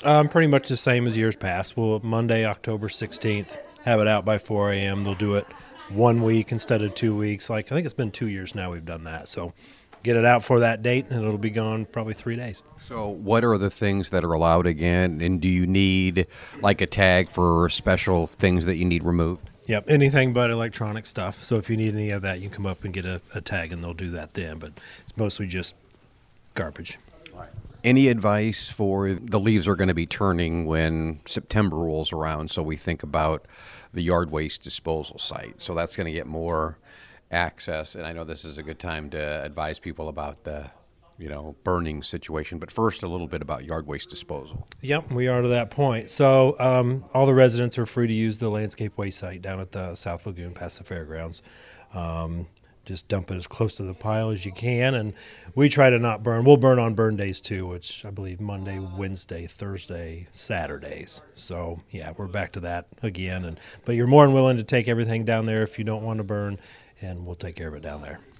Pretty much the same as years past. We'll Monday, October 16th, have it out by 4 a.m. They'll do it 1 week instead of 2 weeks. I think it's been 2 years now we've done that. So get it out for that date, and it'll be gone probably 3 days. So what are the things that are allowed again? And do you need a tag for special things that you need removed? Yep, anything but electronic stuff. So if you need any of that, you can come up and get a tag, and they'll do that then. But it's mostly just garbage. Any advice for the leaves are going to be turning when September rolls around? So we think about the yard waste disposal site. So that's going to get more access. And I know this is a good time to advise people about the burning situation. But first, a little bit about yard waste disposal. Yep, we are to that point. So all the residents are free to use the landscape waste site down at the South Lagoon past the fairgrounds. Just dump it as close to the pile as you can, and we try to not burn. We'll burn on burn days too, which I believe Monday, Wednesday, Thursday, Saturdays. So yeah, we're back to that again. But you're more than willing to take everything down there if you don't want to burn, and we'll take care of it down there.